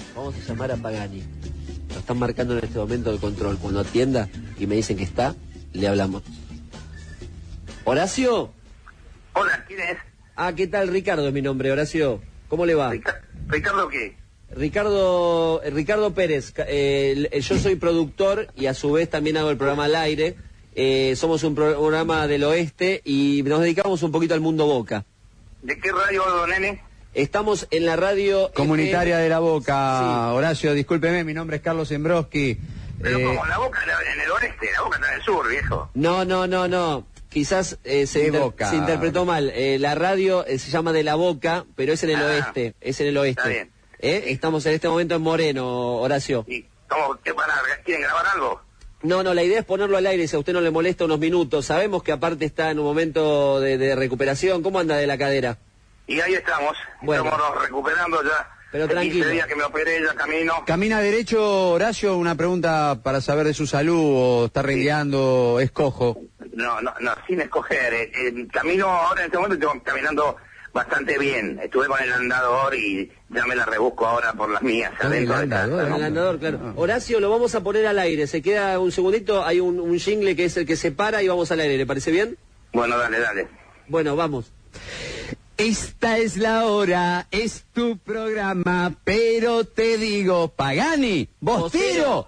Vamos a llamar a Pagani. Lo están marcando en este momento de control. Cuando atienda y me dicen que está, le hablamos. ¿Horacio? Hola, ¿quién es? Ah, ¿qué tal? Ricardo es mi nombre, Horacio. ¿Cómo le va? ¿Ricardo qué? Ricardo Pérez. Yo soy productor y a su vez también hago el programa al aire. Somos un programa del oeste y nos dedicamos un poquito al mundo Boca. ¿De qué radio, don Nene? Estamos en la radio comunitaria de La Boca. Sí. Horacio, discúlpeme, mi nombre es Carlos Zembroski. Pero como La Boca en el oeste, La Boca está en el sur, viejo. No. Quizás se interpretó mal. La radio se llama de La Boca, pero es en el oeste. Es en el oeste. Está bien. Estamos en este momento en Moreno, Horacio. ¿Y qué van a, quieren grabar algo? No, la idea es ponerlo al aire, si a usted no le molesta unos minutos. Sabemos que aparte está en un momento de recuperación. ¿Cómo anda de la cadera? Y ahí estamos. Bueno. Estamos recuperando ya. Pero Hace tranquilo. 15 días que me operé, ya camino. ¿Camina derecho, Horacio? Una pregunta para saber de su salud, o está rengueando, es cojo. No, sin escoger. Camino ahora en este momento, estoy caminando bastante bien. Estuve con el andador y ya me la rebusco ahora por las mías. Con el adentro de andador, casa, Con ¿no? el andador, claro. Horacio, lo vamos a poner al aire. Se queda un segundito, hay un jingle que es el que se para y vamos al aire. ¿Le parece bien? Bueno, dale. Bueno, vamos. Esta es la hora, es tu programa, pero te digo, Pagani, Bostero,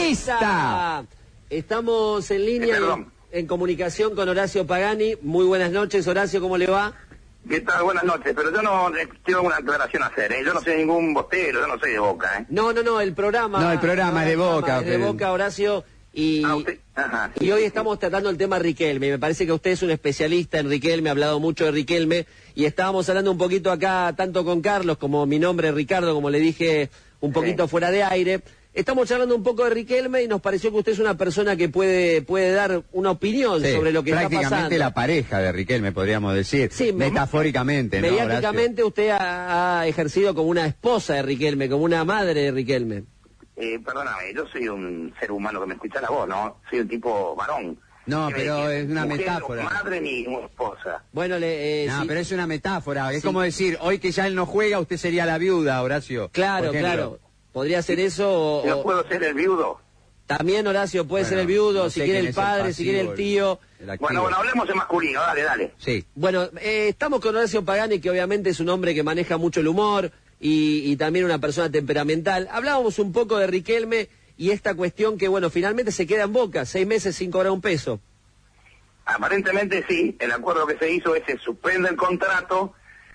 esta. Estamos en línea, Perdón. en comunicación con Horacio Pagani. Muy buenas noches, Horacio, ¿cómo le va? ¿Qué tal? Buenas noches. Pero yo no tengo una aclaración a hacer, ¿eh? Yo no soy ningún bostero, yo no soy de Boca, ¿eh? No, el programa... No, el programa es de Boca. Es de Boca, Horacio, Usted... Ajá. y hoy estamos tratando el tema Riquelme. Me parece que usted es un especialista en Riquelme, ha hablado mucho de Riquelme, y estábamos hablando un poquito acá, tanto con Carlos, como mi nombre es Ricardo, como le dije, un poquito fuera de aire. Estamos charlando un poco de Riquelme y nos pareció que usted es una persona que puede dar una opinión Sí, sobre lo que está pasando. prácticamente la pareja de Riquelme, podríamos decir, Sí, metafóricamente, ¿no, mediáticamente usted ha ejercido como una esposa de Riquelme, como una madre de Riquelme. Perdóname, yo soy un ser humano que me escucha la voz, ¿no? Soy un tipo varón. No, ¿Qué me pero decís? es una Mujer, metáfora. madre ni esposa. Bueno, No, sí. pero es una metáfora, es Sí. como decir, hoy que ya él no juega, usted sería la viuda, Horacio. Claro, por ejemplo. claro. Podría ser eso ¿Yo puedo ser el viudo? también, Horacio, puede Bueno, ser el viudo, no si sé quiere quién el es padre, pasivo, si quiere el tío. el activo. Bueno, hablemos en masculino, dale. Sí. Bueno, estamos con Horacio Pagani, que obviamente es un hombre que maneja mucho el humor y también una persona temperamental. Hablábamos un poco de Riquelme y esta cuestión que, bueno, finalmente se queda en Boca, 6 meses sin cobrar un peso. Aparentemente sí, el acuerdo que se hizo es se suspende el contrato,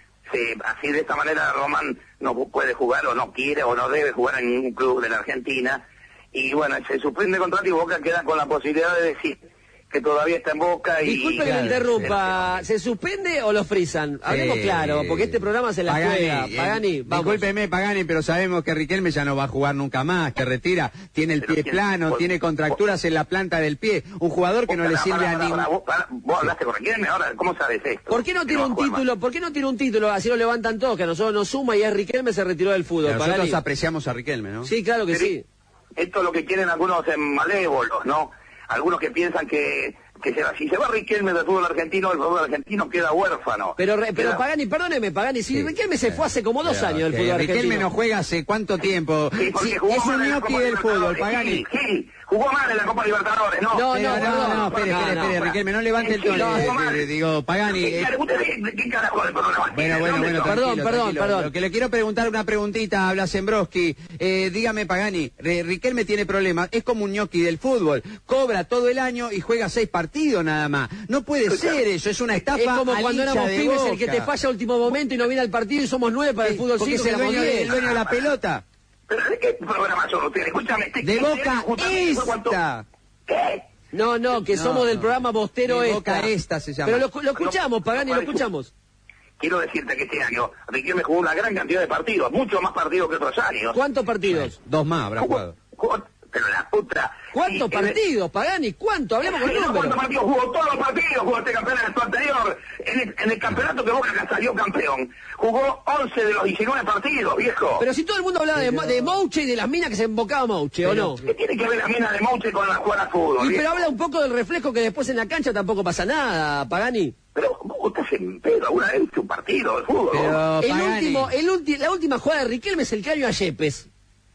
así de esta manera Román no puede jugar o no quiere o no debe jugar en ningún club de la Argentina, y bueno, se suspende el contrato y Boca queda con la posibilidad de decir que todavía está en Boca y... Disculpe que claro, me interrumpa, ¿se suspende o lo frisan? Hablemos claro, porque este programa se la juega. Pagani, vamos. Discúlpeme, Pagani, pero sabemos que Riquelme ya no va a jugar nunca más, que retira, tiene el Pero pie ¿quién? plano, tiene contracturas en la planta del pie, un jugador que no le sirve a ningún... Vos hablaste con Riquelme, ahora, ¿cómo sabes esto? ¿Por qué no Que tiene va a un jugar más. título? ¿Por qué no tiene un título? Así lo levantan todos, que a nosotros nos suma y es Riquelme se retiró del fútbol. Nosotros Pagani. apreciamos a Riquelme, ¿no? Sí, claro que Pero sí. Esto es lo que quieren algunos malévolos, ¿no? Algunos que piensan que si se va Riquelme del fútbol argentino, el fútbol argentino queda huérfano. Pero Queda- Pagani, perdóneme, Pagani, si Sí. Riquelme se fue hace como 2 Pero años del que fútbol argentino. Riquelme no juega hace cuánto tiempo. Sí, porque Sí, jugó es mal un en la ñoqui Copa del fútbol, Libertadores. Pagani. Sí, jugó mal en la Copa Libertadores, ¿no? No, Pero no, espere, Riquelme, no levante el Sí, tono. jugó mal. Digo, Pagani. ¿Qué carajo de programa tiene? Bueno, ¿Dónde Perdón, está? perdón. Lo que le quiero preguntar una preguntita, habla Zembroski. Dígame, Pagani, Riquelme tiene problemas, es como un ñoqui del fútbol, cobra todo el año y juega 6 partidos nada más. No puede ser eso, es una estafa. Es como al cuando hincha éramos de pibes, el Boca. que te falla a último momento y no viene al partido y somos 9 para el fútbol Porque 5. es el dueño de la pelota. ¿Pero de qué programa son ustedes? Escúchame. De Boca esta. ¿Qué? No, que No, somos del no. programa Bostero De Esta. Boca Esta se llama. Pero lo escuchamos, Pagani, lo escuchamos. Quiero decirte que este año Riquelme jugó una gran cantidad de partidos, mucho más partidos que otros años. ¿Cuántos partidos? 2 más habrá jugado. Pero la puta... ¿Cuántos partidos, Pagani? ¿Cuánto? Hablemos con ¿Cuántos números. partidos jugó? Todos los partidos jugó este campeonato anterior. En el campeonato que Boca salió campeón. Jugó 11 de los 19 partidos, viejo. Pero si todo el mundo hablaba de Mouche y de las minas que se embocaba Mouche, ¿o no? ¿Qué tiene que ver la mina de Mouche con la jugar al fútbol? Y viejo? pero habla un poco del reflejo que después en la cancha tampoco pasa nada, Pagani. Pero vos estás en pedo. ¿Alguna vez viste un partido de fútbol? Pero, Pagani, La última jugada de Riquelme es el caño a Yepes.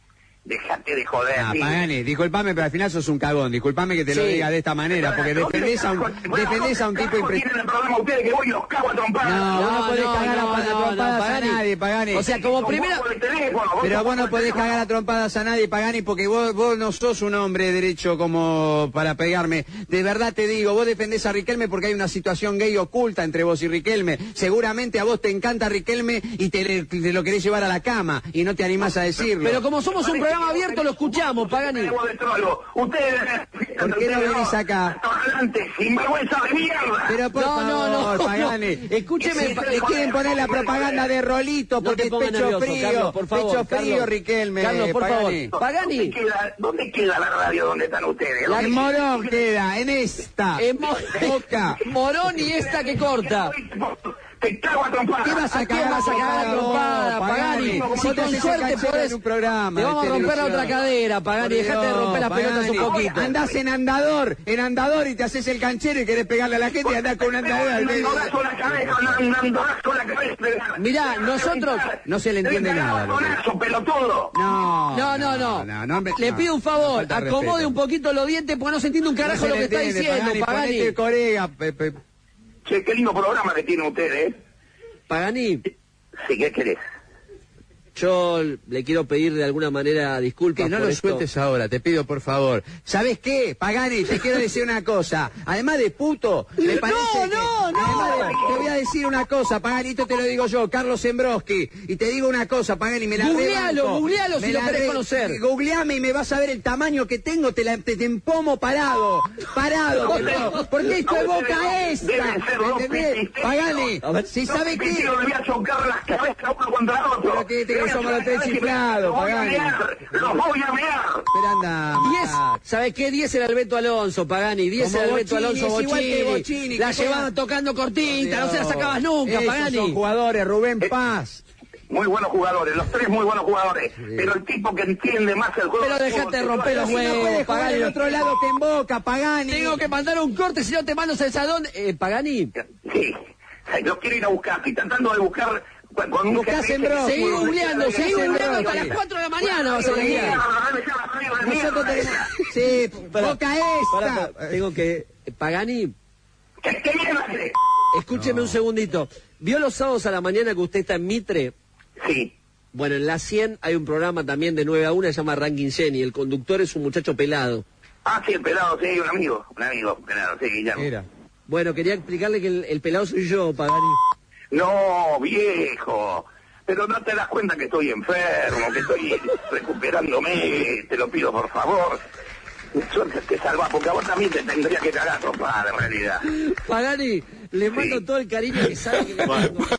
Dejate de joder. Ah, sí. Pagani, disculpame, pero al final sos un cagón. Disculpame que te lo Sí. diga de esta manera, porque defendés a un tipo Tienen el problema ustedes que voy y los cago a trompadas. No, vos no podés cagar a trompadas a Pagani. nadie, Pagani. O sea, como primera... Pero vos no podés cagar a trompadas a nadie, Pagani, porque vos no sos un hombre derecho como para pegarme. De verdad te digo, vos defendés a Riquelme porque hay una situación gay oculta entre vos y Riquelme. Seguramente a vos te encanta Riquelme y te lo querés llevar a la cama y no te animás a decirlo. Pero como somos un programa abierto, lo escuchamos, Pagani. Ustedes... ¿Por qué no venís acá? Adelante, sinvergüenza de mierda. Pero por favor, Pagani. Escúcheme, Le quieren poner la propaganda de Rolito No porque te es pongas pecho nervioso, frío. Carlos, por favor. Pecho frío, Carlos, Riquelme. Carlos, por Pagani. favor. Pagani. ¿Dónde queda la radio donde están ustedes? En Morón queda, en esta. Boca. Morón y esta que corta. Te cago a trompadas. ¿Qué vas a ¿A quién cagar vas a cagar a trompada, Pagani? Vos Si te con haces suerte canchero podés... en un programa Te vamos a de romper la televisión. otra cadera, Pagani. Por Dejate de Dios, romper las pelotas un Pagani. poquito. Andás en andador y te haces el canchero y querés pegarle a la gente y andás con un andador al medio. Un andorazo en la cabeza. Mirá, nosotros... No se le entiende nada. lo que- Andorazo, pelotudo. No. Le pido un no, favor, falta de acomode respeto. un poquito los dientes porque no se entiende un carajo No se lo que le está entiende, diciendo, Pagani. Pagani. Ponete corega, Che, qué lindo programa que tienen ustedes, Pagani, Sí, ¿qué querés? yo le quiero pedir de alguna manera disculpas Que no por lo esto. sueltes ahora, te pido por favor. ¿Sabes qué, Pagani? Te quiero decir una cosa. Además de puto, me parece No. Te voy a decir una cosa, Pagani, esto te lo digo yo, Carlos Zembrowski. Y te digo una cosa, Pagani, me la rebanco. Googlealo si Me lo la querés conocer. Googleame y me vas a ver el tamaño que tengo, te empomo parado. Porque esto es boca extra. Deben ser dos ¿Entendés? pipistas. Pagani, A ver, si sabe qué... Yo le voy a chocar las cabezas uno contra otro. Pero que somos los tres chiflados, Pagani. Los voy a mear. Pero anda, 10, ¿sabes qué? 10 era el Beto Alonso, Pagani. 10 Como era el Beto Bocini, Alonso es igual que Bocini, La que llevaban juega- tocando cortita, no se la sacabas nunca, Esos Pagani. son jugadores, Rubén Paz. Muy buenos jugadores, los tres muy buenos jugadores. Pero el tipo que entiende más el juego... Pero dejate de romper los Si no huevos, puede jugar Pagani. en otro lado que en Boca, Pagani. Tengo que mandar un corte, si no te mando el salón. Pagani, Sí, los quiero ir a buscar. Estoy tratando de buscar... Con un Buscás GPS en Bronx. seguí googleando hasta las 4 de la mañana vas a googlear. Nosotros tenemos... Sí, Boca Pará, esta. tengo que... Pagani, ¿Qué mierda querés? escúcheme un segundito. ¿Vio los sábados a la mañana que usted está en Mitre? Sí. Bueno, en la 100 hay un programa también de 9 a 1, se llama Ranking Jenny. El conductor es un muchacho pelado. Ah, sí, el pelado, sí, un amigo, pelado, sí, Guillermo. Mira. Bueno, quería explicarle que el pelado soy yo, Pagani. No, viejo, pero no te das cuenta que estoy enfermo, que estoy recuperándome, te lo pido por favor. Suerte te salvas, porque a vos también te tendría que cagar, compadre, en realidad. Pagani, le mando todo el cariño que sabe que le tengo.